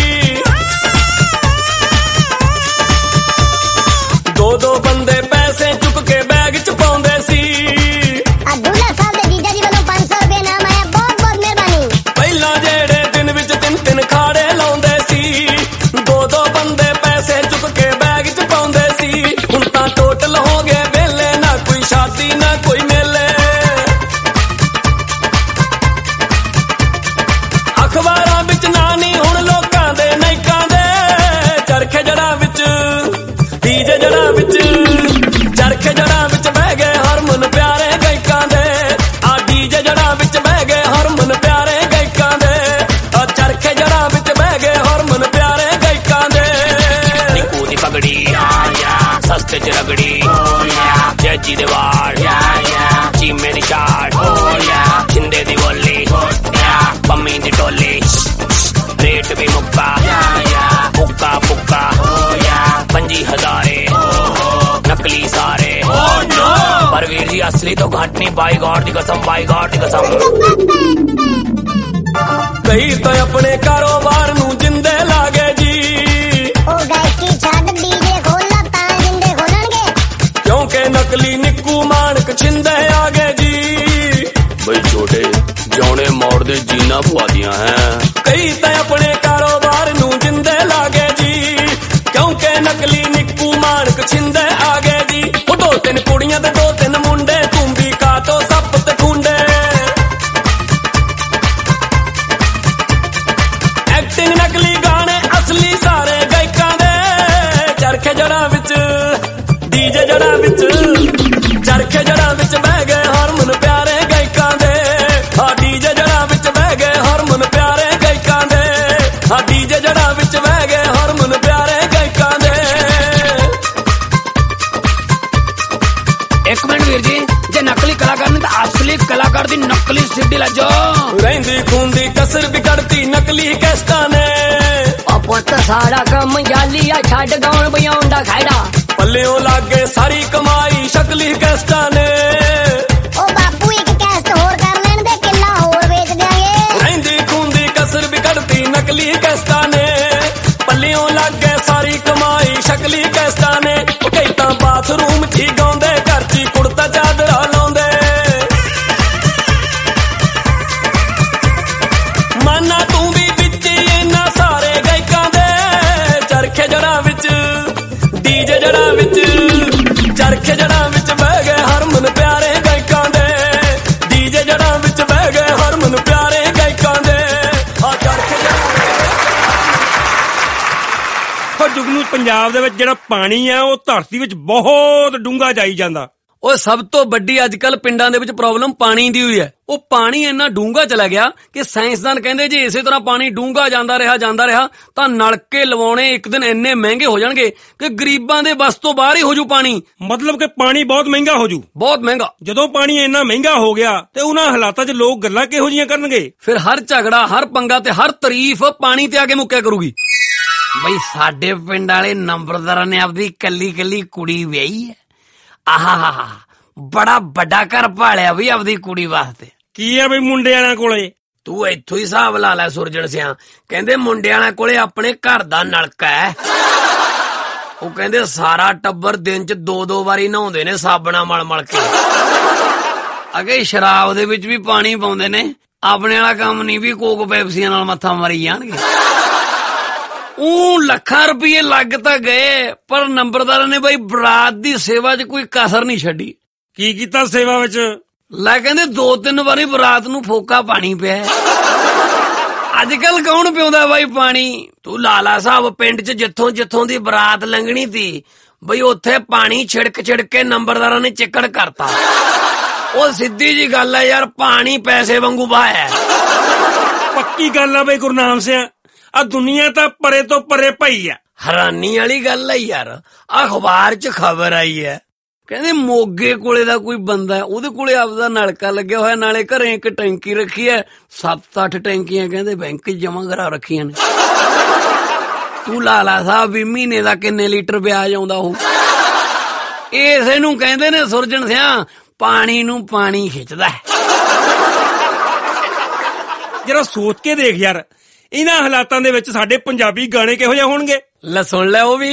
ਦੋ ਦੋ ਬੰਦੇ ਪੈਸੇ ਚੁੱਕ ਕੇ ਬੈਗ ਚ ਪਾਉਂਦੇ ਸੀ। ਅਬਦੁੱਲਾ ਸਾਹਿਬ ਦੇ ਜੀਜਾ ਜੀ ਵੱਲੋਂ ਪੰਜ ਸੌ ਰੁਪਏ ਨਾਮ ਆਇਆ, ਬਹੁਤ ਬਹੁਤ ਮਿਹਰਬਾਨੀ। ਪਹਿਲਾਂ ਜਿਹੜੇ ਦਿਨ ਵਿੱਚ ਤਿੰਨ ਤਿੰਨ ਖਾੜੇ ਲਾਉਂਦੇ ਸੀ, ਦੋ ਦੋ ਬੰਦੇ ਪੈਸੇ ਚੁੱਕ ਕੇ ਬੈਗ ਚ ਪਾਉਂਦੇ ਸੀ। ਹੁਣ ਤਾਂ ਟੋਟਲ ਹੋ ਗਏ ਵੇਲੇ, ਨਾ ਕੋਈ ਸ਼ਾਦੀ ਨਾ ਕੋਈ ਮੇਲੇ। ਅਖਬਾਰਾਂ ਵਿੱਚ ਨਾਂ ਨਹੀਂ ਹੁਣ ਲੋਕਾਂ ਦੇ ਨਾਇਕਾਂ ਦੇ, ਚਰਖੇ ਜੜਾਂ ਵਿੱਚ ਡੀਜੇ ਜੜਾਂ ਵਿੱਚ, ਚਰਖੇ ਜੜਾਂ ਵਿੱਚ ਬਹਿ ਗਏ ਹਰਮਨ ਪਿਆਰੇ ਗਾਇਕਾਂ ਦੇ, ਆ ਡੀਜੇ ਜੜਾਂ ਵਿੱਚ ਬਹਿ ਗਏ ਹਰਮਨ ਪਿਆਰੇ ਗਾਇਕਾਂ ਦੇ, ਆ ਚਰਖੇ ਜੜਾਂ ਵਿੱਚ ਬਹਿ ਗਏ ਹਰਮਨ ਪਿਆਰੇ ਗਾਇਕਾਂ ਦੇ। ਨਿੱਕੂ ਦੀ ਪਗੜੀ ਸਸਤੇ ਚ ਰਗੜੀ, ਜੱਜੀ ਦੇ ਵਾਲ, ਚੀਮੇ ਦੀ ਚਾਟ, ਜਿੰਦੇ ਦੀ ਬੋਲੀ, ਪੰਮੀ ਦੀ ਟੋਲੀ, ਰੇਟ ਵੀ ਮੁੱਕਾ, ਮੁੱਕਾ ਮੁੱਕਾ, ਪੰਜੀ ਹਜ਼ਾਰੇ, ਨਕਲੀ ਸਾਰੇ। ਪਰ ਵੀਰ ਜੀ ਅਸਲੀ ਤੋਂ ਘੱਟ ਨਹੀਂ, ਬਾਈ ਗॉड ਦੀ ਕਸਮ, ਬਾਈ गॉड ਦੀ ਕਸਮ। ਕਈ ਤਾਂ ਆਪਣੇ ਕਾਰੋਬਾਰ ਨੂੰ ਜਿੰਦੇ ਲਾਗੇ ਜੀ, ਉਹ ਗਾਇਕੀ ਛੱਡ ਡੀਜੇ ਖੋਲ੍ਹ ਤਾਂ ਜਿੰਦੇ ਖੋਲਣਗੇ, ਕਿਉਂਕਿ ਨਕਲੀ ਨਿੱਕੂ ਮਾਣਕ ਛਿੰਦੇ ਆਗੇ ਜੀ। ਬਈ ਛੋਟੇ ਜੌਣੇ ਮੋੜ ਦੇ ਜੀਨਾ ਪਵਾਦੀਆਂ ਹੈ, ਕਈ ਤਾਂ ਆਪਣੇ ਕਾਰੋਬਾਰ ਨੂੰ ਜਿੰਦੇ ਲਾਗੇ ਜੀ, ਕਿਉਂਕਿ ਨਕਲੀ ਨਿੱਕੂ ਮਾਣਕ ਛਿੰਦੇ ਆਗੇ ਜੀ। ਉਹ ਦੋ ਤਿੰਨ ਕੁੜੀਆਂ ਤੇ ਦੋ ਤਿੰਨ ਮੁੰਡੇ, ਤੂੰ ਵੀ ਕਾਟੋ ਸੱਪ ਤੇ ਖੁੰਡੇ। ਐਕਟਿੰਗ ਨਕਲੀ ਗਾਣੇ ਅਸਲੀ ਸਾਰੇ ਗਾਇਕਾਂ ਦੇ, ਚਰਖੇ ਜੜਾਂ ਵਿੱਚ ਡੀਜੇ ਜੜਾਂ ਵਿੱਚ, ਚਰਖੇ ਜੜਾਂ ਵਿੱਚ ਬਹਿ ਗਏ ਹਰਮਨ ਪਿਆਰੇ ਗਾਇਕਾਂ ਦੇ, ਆ ਡੀਜੇ ਜੜਾਂ ਵਿੱਚ ਬਹਿ ਗਏ ਹਰਮਨ ਪਿਆਰੇ ਗਾਇਕਾਂ ਦੇ, ਆ ਡੀਜੇ ਜੜਾਂ ਵਿੱਚ ਬਹਿ ਗਏ ਹਰਮਨ ਪਿਆਰੇ ਗਾਇਕਾਂ ਦੇ। ਇੱਕ ਮਿੰਟ ਵੀਰ ਜੀ, ਜੇ ਨਕਲੀ ਕਲਾਕਾਰ ਨੇ ਤਾਂ ਅਸਲੀ ਕਲਾਕਾਰ ਦੀ ਨਕਲੀ ਸਿੱਧੀ ਲੱਜੋ। ਰਹਿੰਦੀ ਖੂੰਦੀ ਕਸਰ ਵਿਗੜਤੀ ਨਕਲੀ ਕੈਸਟਾਂ ਨੇ, ਉਹ ਪੁੱਤ ਸਾਰਾ ਕੰਮ ਜਾਲੀ ਆ, ਛੱਡ ਗਾਉਣ ਵਜਾਉਣ ਦਾ ਖਹਿੜਾ, ਪੱਲਿਓਂ ਲਾਗੇ ਸਾਰੀ ਕਮਾਈ ਸ਼ਕਲੀ ਕੈਸਟਾਂ ਨੇ। ਉਹ ਬਾਪੂ ਇੱਕ ਕੈਸਟ ਹੋਰ ਕਰ ਲੈਣ ਦੇ, ਕਿੱਲਾ ਹੋਰ ਵੇਚ ਦਿਆਂਗੇ। ਰਹਿੰਦੀ ਖੂੰਦੀ ਕਸਰ ਵਿਗੜਤੀ ਨਕਲੀ ਕੈਸਟਾਂ ਨੇ, ਪੱਲਿਓਂ ਲਾਗੇ ਸਾਰੀ ਕਮਾਈ ਸ਼ਕਲੀ ਕੈਸਟਾਂ ਨੇ। ਉਹ ਕਈ ਤਾਂ ਬਾਥਰੂਮ 'ਚ ਹੀ ਗਾਉਂਦੇ, ਘਰ 'ਚ ਹੀ ਕੁੜਤਾ ਚਾਦਰਾ ਲਾਉਂਦੇ। ਮਾਨਾ ਤੂੰ ਵੀ ਵਿੱਚ ਇਹਨਾਂ ਸਾਰੇ ਗਾਇਕਾਂ ਦੇ, ਚਰਖੇ ਜੜਾਂ ਵਿੱਚ ਡੀਜੇ ਜੜਾਂ ਵਿੱਚ, ਚਰਖੇ ਜੜਾਂ ਵਿੱਚ ਬਹਿ ਗਏ ਹਰਮਨ ਪਿਆਰੇ ਗਾਇਕਾਂ ਦੇ, ਡੀਜੇ ਜੜਾਂ ਵਿੱਚ ਬਹਿ ਗਏ ਹਰਮਨ ਪਿਆਰੇ ਗਾਇਕਾਂ ਦੇ, ਆ ਚਰਖੇ ਜੜਾਂ। ਜੁਗਨੂ ਪੰਜਾਬ ਦੇ ਵਿੱਚ ਜਿਹੜਾ ਪਾਣੀ ਆ ਉਹ ਧਰਤੀ ਵਿੱਚ ਬਹੁਤ ਡੂੰਘਾ ਜਾਈ ਜਾਂਦਾ। ਉਹ ਸਭ ਤੋਂ ਵੱਡੀ ਅੱਜ ਕੱਲ ਪਿੰਡਾਂ ਦੇ ਵਿੱਚ ਪ੍ਰੋਬਲਮ ਪਾਣੀ ਦੀ ਹੋਈ ਹੈ। ਉਹ ਪਾਣੀ ਇੰਨਾ ਡੂੰਘਾ ਚਲਾ ਗਿਆ ਕਿ ਸਾਇੰਸਦਾਨ ਕਹਿੰਦੇ ਜੇ ਇਸੇ ਤਰ੍ਹਾਂ ਪਾਣੀ ਡੂੰਘਾ ਜਾਂਦਾ ਰਿਹਾ ਜਾਂਦਾ ਰਿਹਾ ਤਾਂ ਨਲਕੇ ਲਵਾਉਣੇ ਇੱਕ ਦਿਨ ਇੰਨੇ ਮਹਿੰਗੇ ਹੋ ਜਾਣਗੇ ਕਿ ਗਰੀਬਾਂ ਦੇ ਬਸ ਤੋਂ ਬਾਹਰ ਹੀ ਹੋ ਜੂ ਪਾਣੀ। ਮਤਲਬ ਕਿ ਪਾਣੀ ਬਹੁਤ ਮਹਿੰਗਾ ਹੋ ਜੂ। ਬਹੁਤ ਮਹਿੰਗਾ। ਜਦੋਂ ਪਾਣੀ ਇੰਨਾ ਮਹਿੰਗਾ ਹੋ ਗਿਆ ਤੇ ਉਹਨਾਂ ਹਾਲਾਤਾਂ 'ਚ ਲੋਕ ਗੱਲਾਂ ਕਿਹੋ ਜਿਹੀਆਂ ਕਰਨਗੇ? ਫਿਰ ਹਰ ਝਗੜਾ, ਹਰ ਪੰਗਾ ਤੇ ਹਰ ਤਾਰੀਫ ਪਾਣੀ ਤੇ ਆ ਕੇ ਮੁੱਕਿਆ ਕਰੂਗੀ। ਬਈ ਸਾਡੇ ਪਿੰਡ ਵਾਲੇ ਨੰਬਰਦਾਰਾਂ ਨੇ ਆਪਦੀ ਕੱਲੀ ਕੱਲੀ ਕੁੜੀ ਵਿਆਹੀ ਹੈ। ਆਹਾ ਬੜਾ ਵੱਡਾ ਘਰ ਭਾਲਿਆ ਬਈ ਆਪਦੀ ਕੁੜੀ ਵਾਸਤੇ। ਕੀ ਆ ਬਈ ਮੁੰਡੇ ਵਾਲਿਆਂ ਕੋਲੇ? ਤੂੰ ਇੱਥੋਂ ਹੀ ਹਿਸਾਬ ਲਾ ਲੈ ਸੁਰਜਣ ਸਿਆ। ਕਹਿੰਦੇ ਮੁੰਡੇ ਵਾਲਿਆਂ ਕੋਲੇ ਆਪਣੇ ਘਰ ਦਾ ਨਲਕਾ ਹੈ। ਉਹ ਕਹਿੰਦੇ ਸਾਰਾ ਟੱਬਰ ਦਿਨ ਚ ਦੋ ਦੋ ਵਾਰੀ ਨਹਾਉਂਦੇ ਨੇ ਸਾਬਣਾ ਮਲ ਮਲ ਕੇ। ਅਗੇ ਸ਼ਰਾਬ ਦੇ ਵਿੱਚ ਵੀ ਪਾਣੀ ਪਾਉਂਦੇ ਨੇ। ਆਪਣੇ ਵਾਲਾ ਕੰਮ ਨਹੀਂ ਵੀ ਕੋਕ ਪੈਪਸੀਆਂ ਨਾਲ ਮੱਥਾ ਮਾਰੀ ਜਾਣਗੇ। ਉਹ ਲੱਖਾਂ ਰੁਪਏ ਲੱਗ ਤਾਂ ਗਏ ਪਰ ਨੰਬਰਦਾਰਾਂ ਨੇ ਬਈ ਬਰਾਤ ਦੀ ਸੇਵਾ 'ਚ ਕੋਈ ਕਸਰ ਨਹੀਂ ਛੱਡੀ। ਕੀ ਕੀਤਾ ਸੇਵਾ ਵਿੱਚ? ਲੈ ਕਹਿੰਦੇ ਦੋ ਤਿੰਨ ਵਾਰੀ ਬਰਾਤ ਨੂੰ ਫੋਕਾ ਪਾਣੀ ਪਿਆ। ਅੱਜ ਕੱਲ ਕੌਣ ਪਿਉਂਦਾ ਬਾਈ ਪਾਣੀ? ਤੂੰ ਲਾਲਾ ਸਾਹਿਬ ਪਿੰਡ 'ਚ ਜਿੱਥੋਂ ਜਿੱਥੋਂ ਦੀ ਬਰਾਤ ਲੰਘਣੀ ਤੀ ਬਈ ਉੱਥੇ ਪਾਣੀ ਛਿੜਕ ਛਿੜਕ ਕੇ ਨੰਬਰਦਾਰਾਂ ਨੇ ਚਿੱਕੜ ਕਰਤਾ। ਉਹ ਸਿੱਧੀ ਜੀ ਗੱਲ ਹੈ ਯਾਰ, ਪਾਣੀ ਪੈਸੇ ਵਾਂਗੂ ਬਹਾਇਆ। ਪੱਕੀ ਗੱਲ ਆ ਬਈ ਗੁਰਨਾਮ ਸਿਆ, ਆ ਦੁਨੀਆ ਤਾਂ ਪਰੇ ਤੋਂ ਪਰੇ ਪਈ ਆ। ਹੈਰਾਨੀ ਵਾਲੀ ਗੱਲ ਹੈ ਯਾਰ, ਅਖਬਾਰ 'ਚ ਖਬਰ ਆਈ ਹੈ ਕਹਿੰਦੇ ਮੋਗੇ ਕੋਲੇ ਦਾ ਕੋਈ ਬੰਦਾ ਹੈ, ਉਹਦੇ ਕੋਲੇ ਆਪਦਾ ਨਲਕਾ ਲੱਗਿਆ ਹੋਇਆ, ਨਾਲੇ ਘਰੇ ਇੱਕ ਟੈਂਕੀ ਰੱਖੀ ਹੈ, ਸੱਤ ਅੱਠ ਟੈਂਕੀਆਂ ਕਹਿੰਦੇ ਬੈਂਕ 'ਚ ਜਮਾ ਕਰਾ ਰੱਖੀਆਂ ਨੇ। ਤੂੰ ਲਾਲਾ ਸਾਹਿਬ ਵੀ ਮਹੀਨੇ ਦਾ ਕਿੰਨੇ ਲੀਟਰ ਵਿਆਜ ਆਉਂਦਾ ਉਹ? ਇਸੇ ਨੂੰ ਕਹਿੰਦੇ ਨੇ ਸੁਰਜਣ ਸਿਆ ਪਾਣੀ ਨੂੰ ਪਾਣੀ ਖਿੱਚਦਾ। ਜਰਾ ਸੋਚ ਕੇ ਦੇਖ ਯਾਰ, ਇਹਨਾਂ ਹਾਲਾਤਾਂ ਦੇ ਵਿੱਚ ਸਾਡੇ ਪੰਜਾਬੀ ਗਾਣੇ ਕਿਹੋ ਜਿਹੇ ਹੋਣਗੇ? ਲੈ ਸੁਣ ਲੈ ਉਹ ਵੀ।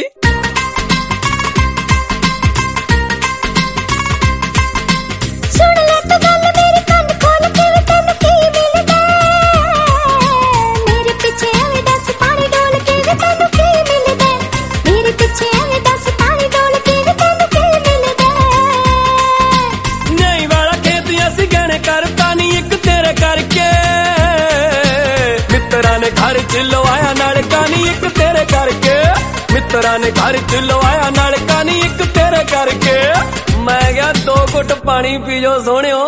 घर च लवाया नलका नी एक तेरे करके, मित्रा ने घर च लवाया नलका नी एक तेरे करके। मैं गया दो घुट पानी पी जो सोहणियो।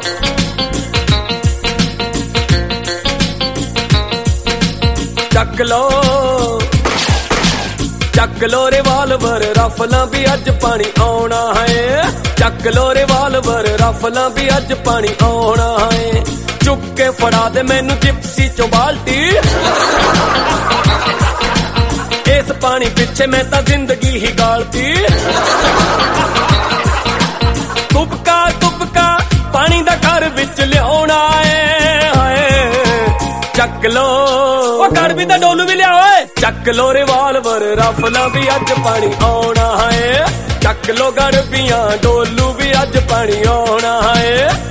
चक लो चक लो रिवाल्वर रफला भी अज पानी आना है। चक लो रिवाल्वर रफला भी अज पानी आना है। चुक के फड़ा दे मैनू जिप्सी चो बाल्टी, इस पानी पिछे मैं तां जिंदगी ही गालती। तुपका तुपका पानी दा घर विच लियाउणा है। चक लो घर भी तां डोलू भी लिया। चक लो रिवाल्वर रफला भी अज पानी आना है। चक लो गड़बियां डोलू भी अज पानी आना है।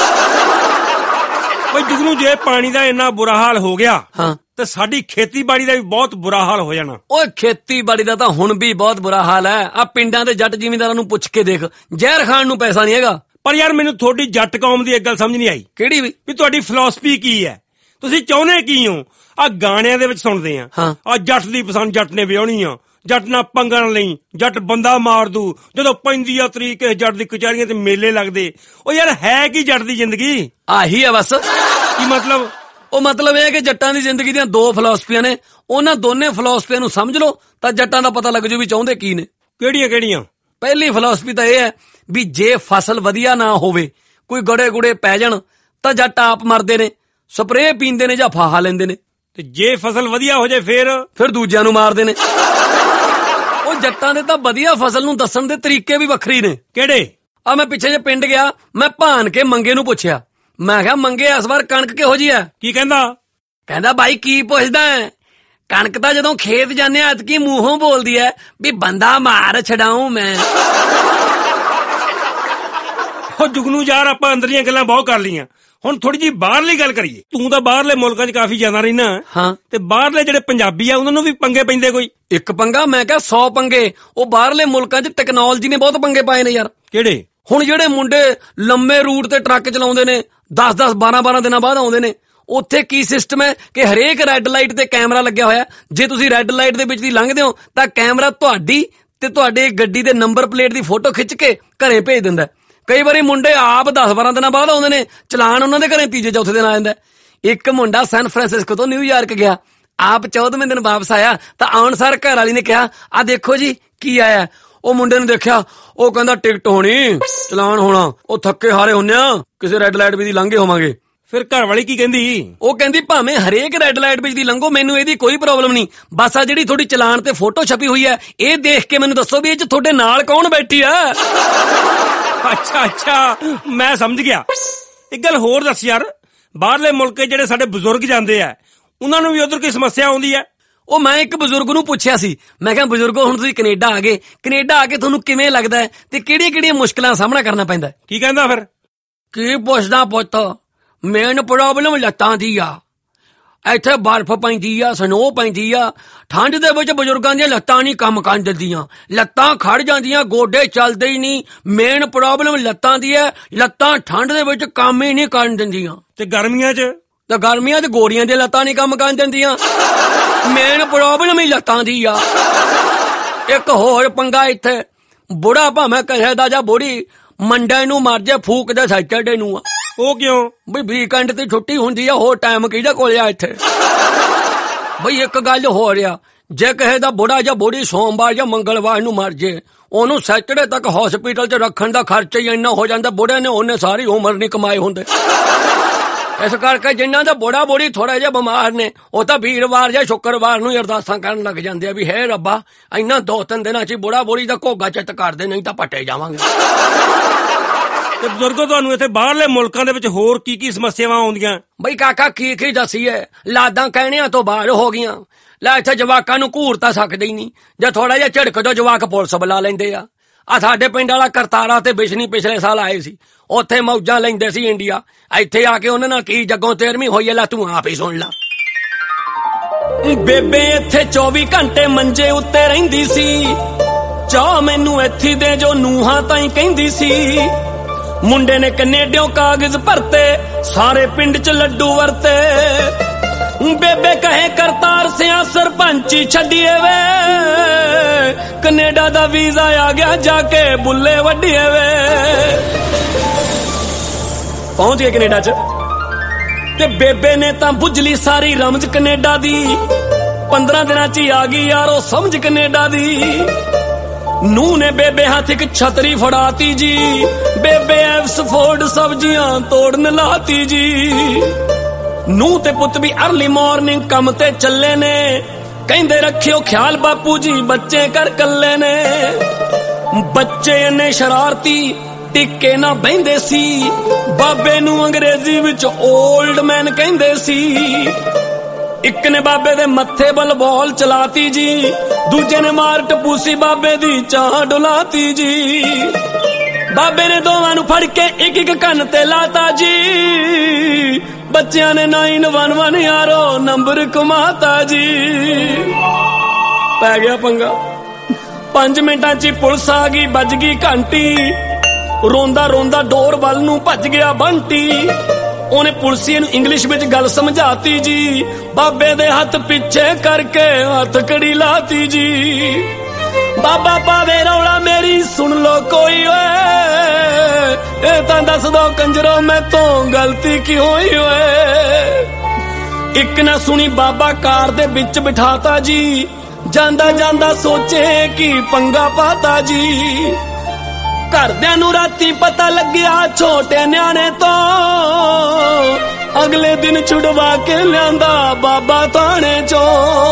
ਬਈ ਜੁਗਨੂ ਜੇ ਪਾਣੀ ਦਾ ਇੰਨਾ ਬੁਰਾ ਹਾਲ ਹੋ ਗਿਆ ਹਾਂ ਤੇ ਸਾਡੀ ਖੇਤੀਬਾੜੀ ਦਾ ਵੀ ਬਹੁਤ ਬੁਰਾ ਹਾਲ ਹੋ ਜਾਣਾ। ਓਏ ਖੇਤੀਬਾੜੀ ਦਾ ਤਾਂ ਹੁਣ ਵੀ ਬਹੁਤ ਬੁਰਾ ਹਾਲ ਹੈ। ਆ ਪਿੰਡਾਂ ਦੇ ਜੱਟ ਜ਼ਿਮੀਂਦਾਰਾਂ ਨੂੰ ਪੁੱਛ ਕੇ ਦੇਖ, ਜ਼ਹਿਰ ਖਾਣ ਨੂੰ ਪੈਸਾ ਨਹੀਂ ਹੈਗਾ। ਪਰ ਯਾਰ ਮੈਨੂੰ ਤੁਹਾਡੀ ਜੱਟ ਕੌਮ ਦੀ ਇੱਕ ਗੱਲ ਸਮਝ ਨਹੀਂ ਆਈ। ਕਿਹੜੀ ਵੀ? ਵੀ ਤੁਹਾਡੀ ਫਿਲਾਸਫੀ ਕੀ ਹੈ? ਤੁਸੀਂ ਚਾਹੁੰਦੇ ਕੀ ਹੋ? ਆ ਗਾਣਿਆਂ ਦੇ ਵਿੱਚ ਸੁਣਦੇ ਆ ਆ ਜੱਟ ਦੀ ਪਸੰਦ ਜੱਟ ਨੇ ਵਿਆਹਣੀ ਆ, ਜੱਟ ਨਾਲ ਪੰਗਣ ਲਈ ਜੱਟ ਬੰਦਾ ਮਾਰ ਦੂ, ਜਦੋਂ ਪੈਂਦੀ ਆ ਤਰੀਕ ਜੱਟ ਦੀ ਕਚਹਿਰੀਆਂ ਤੇ ਮੇਲੇ ਲੱਗਦੇ। ਉਹ ਯਾਰ ਹੈ ਕੀ ਜੱਟ ਦੀ ਜ਼ਿੰਦਗੀ? ਆਹੀ ਹੈ ਬਸ। ਕੀ ਮਤਲਬ? ਉਹ ਮਤਲਬ ਇਹ ਕਿ ਜੱਟਾਂ ਦੀ ਜ਼ਿੰਦਗੀ ਦੀਆਂ ਦੋ ਫਿਲਾਸਫੀਆਂ ਨੇ, ਉਹਨਾਂ ਦੋਨੇ ਫਿਲਾਸਫੀਆਂ ਨੂੰ ਸਮਝ ਲਓ ਤਾਂ ਜੱਟਾਂ ਦਾ ਪਤਾ ਲੱਗ ਜੂ ਵੀ ਚਾਹੁੰਦੇ ਕੀ ਨੇ। ਕਿਹੜੀਆਂ ਕਿਹੜੀਆਂ? ਪਹਿਲੀ ਫਿਲਾਸਫੀ ਤਾਂ ਇਹ ਹੈ ਵੀ ਜੇ ਫਸਲ ਵਧੀਆ ਨਾ ਹੋਵੇ, ਕੋਈ ਗੜੇ ਗੁੜੇ ਪੈ ਜਾਣ ਤਾਂ ਜੱਟ ਆਪ ਮਰਦੇ ਨੇ, ਸਪਰੇਅ ਪੀਂਦੇ ਨੇ ਜਾਂ ਫਾਹਾ ਲੈਂਦੇ ਨੇ। ਤੇ ਜੇ ਫਸਲ ਵਧੀਆ ਹੋ ਜਾਏ ਫੇਰ ਫਿਰ ਦੂਜਿਆਂ ਨੂੰ ਮਾਰਦੇ ਨੇ। ਉਹ ਜੱਟਾਂ ਦੇ ਤਾਂ ਵਧੀਆ ਫਸਲ ਨੂੰ ਦੱਸਣ ਦੇ ਤਰੀਕੇ ਵੀ ਵੱਖਰੀ ਨੇ। ਕਿਹੜੇ? ਆ ਮੈਂ ਪਿੱਛੇ ਜੇ ਪਿੰਡ ਗਿਆ, ਮੈਂ ਭਾਨ ਕੇ ਮੰਗੇ ਨੂੰ ਪੁੱਛਿਆ, ਮੈਂ ਕਿਹਾ ਮੰਗੇ ਇਸ ਵਾਰ ਕਣਕ ਕਿਹੋ ਜੀ ਹੈ? ਕੀ ਕਹਿੰਦਾ? ਕਹਿੰਦਾ ਬਾਈ ਕੀ ਪੁੱਛਦਾ ਹੈ, ਕਣਕ ਤਾਂ ਜਦੋਂ ਖੇਤ ਜਾਂਦੇ ਆ ਅਤਕੀ ਮੂੰਹੋਂ ਬੋਲਦੀ ਹੈ ਵੀ ਬੰਦਾ ਮਾਰ ਛਡਾਉ ਮੈਂ। ਉਹ ਜੁਗਨੂ ਯਾਰ ਆਪਾਂ ਅੰਦਰੀਆਂ ਗੱਲਾਂ ਬਹੁਤ ਕਰ ਲਈਆਂ, ਹੁਣ ਥੋੜੀ ਜੀ ਬਾਹਰਲੀ ਗੱਲ ਕਰੀਏ। ਤੂੰ ਤਾਂ ਬਾਹਰਲੇ ਮੁਲਕਾਂ 'ਚ ਕਾਫੀ ਜ਼ਿਆਦਾ ਰਹਿਣਾ। ਹਾਂ ਤੇ ਬਾਹਰਲੇ ਜਿਹੜੇ ਪੰਜਾਬੀ ਆ ਉਹਨਾਂ ਨੂੰ ਵੀ ਪੰਗੇ ਪੈਂਦੇ ਕੋਈ? ਇੱਕ ਪੰਗਾ ਮੈਂ ਕਿਹਾ ਸੌ ਪੰਗੇ। ਉਹ ਬਾਹਰਲੇ ਮੁਲਕਾਂ 'ਚ ਟੈਕਨੋਲੋਜੀ ਨੇ ਬਹੁਤ ਪੰਗੇ ਪਾਏ ਨੇ ਯਾਰ। ਕਿਹੜੇ? ਹੁਣ ਜਿਹੜੇ ਮੁੰਡੇ ਲੰਮੇ ਰੂਟ ਤੇ ਟਰੱਕ ਚਲਾਉਂਦੇ ਨੇ, ਦਸ ਦਸ ਬਾਰਾਂ ਬਾਰਾਂ ਦਿਨਾਂ ਬਾਅਦ ਆਉਂਦੇ ਨੇ, ਉੱਥੇ ਕੀ ਸਿਸਟਮ ਹੈ ਕਿ ਹਰੇਕ ਰੈੱਡ ਲਾਈਟ ਤੇ ਕੈਮਰਾ ਲੱਗਿਆ ਹੋਇਆ। ਜੇ ਤੁਸੀਂ ਰੈੱਡ ਲਾਈਟ ਦੇ ਵਿੱਚ ਦੀ ਲੰਘਦੇ ਹੋ ਤਾਂ ਕੈਮਰਾ ਤੁਹਾਡੀ ਤੇ ਤੁਹਾਡੇ ਗੱਡੀ ਦੇ ਨੰਬਰ ਪਲੇਟ ਦੀ ਫੋਟੋ ਖਿੱਚ ਕੇ ਘਰੇ ਭੇਜ ਦਿੰਦਾ। ਕਈ ਵਾਰੀ ਮੁੰਡੇ ਆਪ ਦਸ ਬਾਰਾਂ ਦਿਨਾਂ ਬਾਅਦ ਆਉਂਦੇ ਨੇ, ਚਲਾਨ ਉਹਨਾਂ ਦੇ ਘਰੇ ਤੀਜੇ ਚੌਥੇ ਦਿਨ ਆ ਜਾਂਦਾ। ਇੱਕ ਮੁੰਡਾ ਸੈਨ ਫਰਾਂਸਿਸਕੋ ਤੋਂ ਨਿਊਯਾਰਕ ਗਿਆ, ਆਪ ਚੌਦਵੇਂ ਦਿਨ ਵਾਪਸ ਆਇਆ ਤਾਂ ਆਉਣ ਸਾਰ ਘਰ ਵਾਲੀ ਨੇ ਕਿਹਾ ਆ ਦੇਖੋ ਜੀ ਕੀ ਆਇਆ। ਉਹ ਮੁੰਡੇ ਨੂੰ ਦੇਖਿਆ, ਉਹ ਕਹਿੰਦਾ ਟਿਕਟ ਹੋਣੀ, ਚਲਾਨ ਹੋਣਾ। ਉਹ ਥੱਕੇ ਹਾਰੇ ਹੁੰਨੇ ਆ, ਕਿਸੇ ਰੈੱਡ ਲਾਈਟ ਵੀ ਦੀ ਲੰਘੇ ਹੋਵਾਂਗੇ। ਫਿਰ ਘਰ ਵਾਲੀ ਕੀ ਕਹਿੰਦੀ? ਉਹ ਕਹਿੰਦੀ ਭਾਵੇਂ ਹਰੇਕ ਰੈੱਡ ਲਾਈਟ ਵਿੱਚ ਦੀ ਲੰਘੋ, ਮੈਨੂੰ ਇਹਦੀ ਕੋਈ ਪ੍ਰੋਬਲਮ ਨਹੀਂ, ਬਸ ਆ ਜਿਹੜੀ ਤੁਹਾਡੀ ਚਲਾਨ ਤੇ ਫੋਟੋ ਛਪੀ ਹੋਈ ਹੈ ਇਹ ਦੇਖ ਕੇ ਮੈਨੂੰ ਦੱਸੋ ਵੀ ਇਹ 'ਚ ਤੁਹਾਡੇ ਨਾਲ ਕੌਣ ਬੈਠੀ ਆ। ਅੱਛਾ ਅੱਛਾ, ਮੈਂ ਸਮਝ ਗਿਆ। ਇੱਕ ਗੱਲ ਹੋਰ ਦੱਸ ਯਾਰ, ਬਾਹਰਲੇ ਮੁਲਕ ਜਿਹੜੇ ਸਾਡੇ ਬਜ਼ੁਰਗ ਜਾਂਦੇ ਆ ਉਹਨਾਂ ਨੂੰ ਵੀ ਉਧਰ ਕੋਈ ਸਮੱਸਿਆ ਆਉਂਦੀ ਹੈ? ਉਹ ਮੈਂ ਇੱਕ ਬਜ਼ੁਰਗ ਨੂੰ ਪੁੱਛਿਆ ਸੀ, ਮੈਂ ਕਿਹਾ ਬਜ਼ੁਰਗੋ ਹੁਣ ਤੁਸੀਂ ਕੈਨੇਡਾ ਆ ਗਏ, ਕੈਨੇਡਾ ਆ ਕੇ ਤੁਹਾਨੂੰ ਕਿਵੇਂ ਲੱਗਦਾ ਤੇ ਕਿਹੜੀਆਂ ਕਿਹੜੀਆਂ ਮੁਸ਼ਕਲਾਂ ਦਾ ਸਾਹਮਣਾ ਕਰਨਾ ਪੈਂਦਾ? ਕੀ ਕਹਿੰਦਾ ਫਿਰ? ਕੀ ਪੁੱਛਦਾ ਪੁੱਤ, ਮੇਨ ਪ੍ਰੋਬਲਮ ਲੱਤਾਂ ਦੀ ਆ। ਇੱਥੇ ਬਰਫ਼ ਪੈਂਦੀ ਆ, ਸਨੋ ਪੈਂਦੀ ਆ, ਠੰਡ ਦੇ ਵਿੱਚ ਬਜ਼ੁਰਗਾਂ ਦੀਆਂ ਲੱਤਾਂ ਨਹੀਂ ਕੰਮ ਕਰਨ ਦਿੰਦੀਆਂ, ਲੱਤਾਂ ਖੜ ਜਾਂਦੀਆਂ, ਗੋਡੇ ਚੱਲਦੇ ਹੀ ਨਹੀਂ। ਮੇਨ ਪ੍ਰੋਬਲਮ ਲੱਤਾਂ ਦੀ ਹੈ, ਲੱਤਾਂ ਠੰਡ ਦੇ ਵਿੱਚ ਕੰਮ ਹੀ ਨਹੀਂ ਕਰਨ ਦਿੰਦੀਆਂ। ਤੇ ਗਰਮੀਆਂ 'ਚ? ਤੇ ਗਰਮੀਆਂ 'ਚ ਗੋਰੀਆਂ ਦੀਆਂ ਲੱਤਾਂ ਨਹੀਂ ਕੰਮ ਕਰਨ ਦਿੰਦੀਆਂ। ਮੇਨ ਪ੍ਰੋਬਲਮ ਹੀ ਲੱਤਾਂ ਦੀ ਆ। ਇੱਕ ਹੋਰ ਪੰਗਾ ਇੱਥੇ, ਬੁੜਾ ਭਾਵੇਂ ਕਿਸੇ ਦਾ ਜਾਂ ਬੁੜੀ ਮੰਡੇ ਨੂੰ ਮਰ ਜੇ ਫੂਕ ਦੇ ਸੈਟਰਡੇ ਨੂੰ ਆ। ਉਹ ਕਿਉਂ? ਬਈ ਵੀਕਐਂਡ ਤੇ ਛੁੱਟੀ ਹੁੰਦੀ ਆ, ਹੋਰ ਟਾਈਮ ਕਿਹਦੇ ਕੋਲ ਆ ਇੱਥੇ? ਬਈ ਇੱਕ ਗੱਲ ਹੋ ਰਿਹਾ, ਜੇ ਕਿਸੇ ਦਾ ਬੁੜਾ ਜਾਂ ਬੁੜੀ ਸੋਮਵਾਰ ਜਾਂ ਮੰਗਲਵਾਰ ਨੂੰ ਮਰ ਜੇ, ਉਹਨੂੰ ਸੈਟਰਡੇ ਤੱਕ ਹਸਪੀਟਲ 'ਚ ਰੱਖਣ ਦਾ ਖਰਚਾ ਹੀ ਇੰਨਾ ਹੋ ਜਾਂਦਾ, ਬੁੜੇ ਨੇ ਉਹਨੇ ਸਾਰੀ ਉਮਰ ਨਹੀਂ ਕਮਾਏ ਹੁੰਦੇ। ਇਸ ਕਰਕੇ ਜਿਨ੍ਹਾਂ ਦਾ ਬੁੜਾ ਬੁੜੀ ਥੋੜਾ ਜਿਹਾ ਬਿਮਾਰ ਨੇ ਉਹ ਤਾਂ ਵੀਰਵਾਰ ਜਾਂ ਸ਼ੁੱਕਰਵਾਰ ਨੂੰ ਅਰਦਾਸਾਂ ਕਰਨ ਲੱਗ ਜਾਂਦੇ ਆ ਵੀ ਹੈ ਰੱਬਾ ਇੰਨਾ ਦੋ ਤਿੰਨ ਦਿਨਾਂ 'ਚ ਬੁੜਾ ਬੁੜੀ ਦਾ ਘੋਗਾ ਚਿੱਤ ਕਰਦੇ, ਨਹੀਂ ਤਾਂ ਪੱਟੇ ਜਾਵਾਂਗੇ। ਤੇ ਬਜ਼ੁਰਗੋ ਤੁਹਾਨੂੰ ਇੱਥੇ ਬਾਹਰਲੇ ਮੁਲਕਾਂ ਦੇ ਵਿੱਚ ਹੋਰ ਕੀ ਕੀ ਸਮੱਸਿਆਵਾਂ ਆਉਂਦੀਆਂ? ਬਈ ਕਾਕਾ ਕੀ ਕੀ ਦੱਸੀਏ, ਲਾਦਾਂ ਕਹਿਣਿਆਂ ਤੋਂ ਬਾਹਰ ਹੋ ਗਈਆਂ। ਲੈ ਇੱਥੇ ਜਵਾਕਾਂ ਨੂੰ ਘੂਰ ਤਾਂ ਸਕਦੇ ਹੀ ਨਹੀਂ, ਜੇ ਥੋੜਾ ਜਿਹਾ ਝਿੜਕ ਦੋ ਜਵਾਕ ਪੁਲਿਸ ਬੁਲਾ ਲੈਂਦੇ ਆ। ਆ ਸਾਡੇ ਪਿੰਡ ਵਾਲਾ ਕਰਤਾਰਾ ਤੇ ਬਿਸ਼ਨੀ ਪਿਛਲੇ ਸਾਲ ਆਏ ਸੀ, ਉੱਥੇ ਮੌਜਾਂ ਲੈਂਦੇ ਸੀ ਇੰਡੀਆ। ਇੱਥੇ ਆ ਕੇ ਉਹਨਾਂ ਨਾਲ ਕੀ ਜੱਗੋਂ ਤੇਰਵੀਂ ਹੋਈ ਹੈ, ਲੈ ਤੂੰ ਆਪ ਹੀ ਸੁਣ ਲਾ। ਬੇਬੇ ਇੱਥੇ ਚੌਵੀ ਘੰਟੇ ਮੰਜੇ ਉੱਤੇ ਰਹਿੰਦੀ ਸੀ, ਚਾਹ ਮੈਨੂੰ ਇੱਥੇ ਦੇ ਜੋ ਨੂਹਾਂ ਤਾਈਂ ਕਹਿੰਦੀ ਸੀ। ਮੁੰਡੇ ਨੇ ਕੈਨੇਡਿਓਂ ਕਾਗਜ਼ ਭਰਤੇ, ਸਾਰੇ ਪਿੰਡ 'ਚ ਲੱਡੂ ਵਰਤੇ। ਬੇਬੇ ਕਹੇ ਕਰਤਾਰ ਸਿਆਂ ਸਰਪੰਚੀ ਛੱਡੀਏ ਵੇ, ਕੈਨੇਡਾ ਦਾ ਵੀਜ਼ਾ ਆ ਗਿਆ ਜਾ ਕੇ ਬੁੱਲੇ ਵੱਡੀਏ ਵੇ। ਪਹੁੰਚ ਗਏ ਕੈਨੇਡਾ 'ਚ ਤੇ ਬੇਬੇ ਨੇ ਤਾਂ ਬੁੱਝ ਲਈ ਸਾਰੀ ਰਮਜ ਕੈਨੇਡਾ ਦੀ। ਪੰਦਰਾਂ ਦਿਨਾਂ 'ਚ ਹੀ ਆ ਗਈ ਯਾਰੋ ਸਮਝ ਕੈਨੇਡਾ ਦੀ। ਨੂੰਹ ਨੇ ਬੇਬੇ ਹੱਥ ਇੱਕ ਛਤਰੀ ਫੜਾਤੀ ਜੀ, ਬੇਬੇ ਐਕਸਫੋਰਡ ਸਬਜ਼ੀਆਂ ਤੋੜਨ ਲਾਤੀ ਜੀ। ਨੂੰਹ ਤੇ ਪੁੱਤ ਵੀ ਅਰਲੀ ਮਾਰਨਿੰਗ ਕੰਮ ਤੇ ਚੱਲੇ ਨੇ, ਕਹਿੰਦੇ ਰੱਖਿਓ ਖਿਆਲ ਬਾਪੂ ਜੀ ਬੱਚੇ ਕਰ ਕੱਲੇ ਨੇ। ਬੱਚੇ ਇੰਨੇ ਸ਼ਰਾਰਤੀ ਟਿੱਕੇ ਨਾ ਬਹਿੰਦੇ ਸੀ, ਬਾਬੇ ਨੂੰ ਅੰਗਰੇਜ਼ੀ ਵਿੱਚ ਓਲਡ ਮੈਨ ਕਹਿੰਦੇ ਸੀ। ਇੱਕ ਨੇ ਬਾਬੇ ਦੇ ਮੱਥੇ ਵੱਲ ਬੋਲ ਚਲਾਤੀ ਜੀ, ਦੂਜੇ ਨੇ ਮਾਰ ਟਪੂਸੀ ਬਾਬੇ ਦੀ ਚਾਹ ਡੁਲਾਤੀ ਜੀ। ਬਾਬੇ ਨੇ ਦੋਵਾਂ ਨੂੰ ਫੜ ਕੇ ਇੱਕ ਇੱਕ ਕੰਨ ਤੇ ਲਾਤਾ ਜੀ, ਬੱਚਿਆਂ ਨੇ ਨਾਈਨ ਵਨ ਵਨ ਯਾਰੋ ਨੰਬਰ ਕਮਾਤਾ ਜੀ। ਪੈ ਗਿਆ ਪੰਗਾ, ਪੰਜ ਮਿੰਟਾਂ 'ਚ ਪੁਲਿਸ ਆ ਗਈ, ਵੱਜ ਗਈ ਘੰਟੀ। ਰੋਂਦਾ ਰੋਂਦਾ ਡੋਰ ਵੱਲ ਨੂੰ ਭੱਜ ਗਿਆ ਬੰਟੀ। ਉਹਨੇ ਪੁਲਿਸੀਏ ਨੂੰ ਇੰਗਲਿਸ਼ ਵਿੱਚ ਗੱਲ ਸਮਝਾਤੀ ਜੀ, ਬਾਬੇ ਦੇ ਹੱਥ ਪਿੱਛੇ ਕਰਕੇ ਹੱਥ ਕੜੀ ਲਾਤੀ ਜੀ। ਬਾਬਾ ਪਾਵੇ ਰੌਲਾ ਮੇਰੀ ਸੁਣ ਲੋ ਕੋਈ ਓਏ, ਇਹ ਤਾਂ ਦੱਸ ਦੋ ਕੰਜਰੋ ਮੈਂ ਤੋਂ ਗਲਤੀ ਕਿਉਂ ਹੋਈ ਓਏ। ਇੱਕ ਨਾ ਸੁਣੀ ਬਾਬਾ ਕਾਰ ਦੇ ਵਿੱਚ ਬਿਠਾਤਾ ਜੀ, ਜਾਂਦਾ ਜਾਂਦਾ ਸੋਚੇ ਕੀ ਪੰਗਾ ਪਾਤਾ ਜੀ। ਘਰਦਿਆਂ ਨੂੰ ਰਾਤੀ ਪਤਾ ਲੱਗਿਆ ਛੋਟੇ ਨਿਆਣੇ ਤੋਂ, ਅਗਲੇ ਦਿਨ ਛੁਡਵਾ ਕੇ ਲਿਆਂਦਾ ਬਾਬਾ ਥਾਣੇ ਚੋਂ।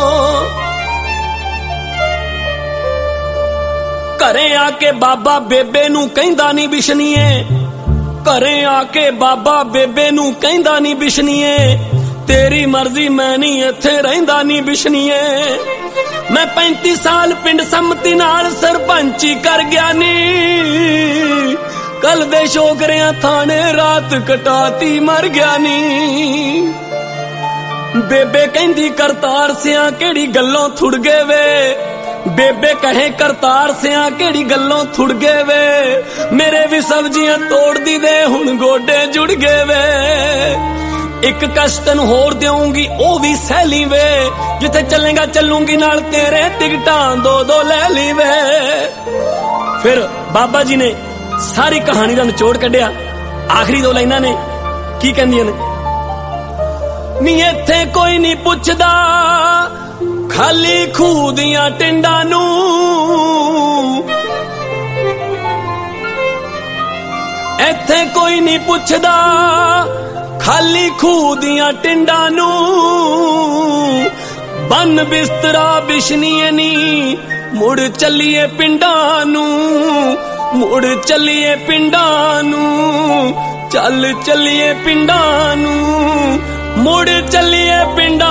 ਘਰੇ ਆ ਕੇ ਬਾਬਾ ਬੇਬੇ ਨੂੰ ਕਹਿੰਦਾ ਨੀ ਬਿਸ਼ਨੀਏ, ਘਰੇ ਆ ਕੇ ਬਾਬਾ ਬੇਬੇ ਨੂੰ ਕਹਿੰਦਾ ਨੀ ਬਿਸ਼ਨੀਏ, ਤੇਰੀ ਮਰਜ਼ੀ ਮੈਂ ਨਹੀਂ ਇੱਥੇ ਰਹਿੰਦਾ ਨੀ ਬਿਸ਼ਨੀਏ। ਮੈਂ ਪੈਂਤੀ ਸਾਲ ਪਿੰਡ ਸੰਮਤੀ ਨਾਲ ਸਰਪੰਚੀ ਕਰ ਗਿਆ ਨੀ, ਕੱਲ ਦੇ ਸ਼ੋਕਰਿਆਂ ਥਾਣੇ ਰਾਤ ਕਟਾਤੀ ਮਰ ਗਿਆ ਨੀ। ਬੇਬੇ ਕਹਿੰਦੀ ਕਰਤਾਰ ਸਿਆਂ ਕਿਹੜੀ ਗੱਲੋਂ ਥੁੜ ਗਏ ਵੇ, ਬੇਬੇ ਕਹੇ ਕਰਤਾਰ ਸਿਆਂ ਕਿਹੜੀ ਗੱਲੋਂ ਥੁੜ ਗਏ ਵੇ, ਮੇਰੇ ਵੀ ਸਬਜ਼ੀਆਂ ਤੋੜਦੀ ਦੇ ਹੁਣ ਗੋਡੇ ਜੁੜ ਗਏ ਵੇ। ਇੱਕ ਕਸ਼ਤਨ ਹੋਰ ਦੇਉਂਗੀ ਉਹ ਵੀ ਸਹਿਲੀ ਵੇ, ਜਿੱਥੇ ਚੱਲੇਗਾ ਚੱਲੂੰਗੀ ਨਾਲ ਤੇਰੇ ਟਿਕਟਾਂ ਦੋ ਦੋ ਲੈ ਲਈ ਵੇ। ਫਿਰ ਬਾਬਾ ਜੀ ਨੇ ਸਾਰੀ ਕਹਾਣੀ ਦਾ ਨਿਚੋੜ ਕੱਢਿਆ, ਆਖਰੀ ਦੋ ਲਾਈਨਾਂ ਨੇ ਕੀ ਕਹਿੰਦੀਆਂ ਨੇ, ਨੀ ਇੱਥੇ ਕੋਈ ਨਹੀਂ ਪੁੱਛਦਾ ਖਾਲੀ ਖੂਹ ਦੀਆਂ ਟਿੰਡਾਂ ਨੂੰ, ਇੱਥੇ ਕੋਈ ਨਹੀਂ ਪੁੱਛਦਾ ਖਾਲੀ ਖੂਹ ਦੀਆਂ ਟਿੰਡਾਂ ਨੂੰ ਬੰਨ ਬਿਸਤਰਾ ਬਿਸ਼ਨੀਏ ਨੀ ਮੁੜ ਚੱਲੀਏ ਪਿੰਡਾਂ ਨੂੰ ਮੁੜ ਚੱਲੀਏ ਪਿੰਡਾਂ ਨੂੰ ਚੱਲ ਚੱਲੀਏ ਪਿੰਡਾਂ ਨੂੰ ਮੁੜ ਚੱਲੀਏ ਪਿੰਡਾਂ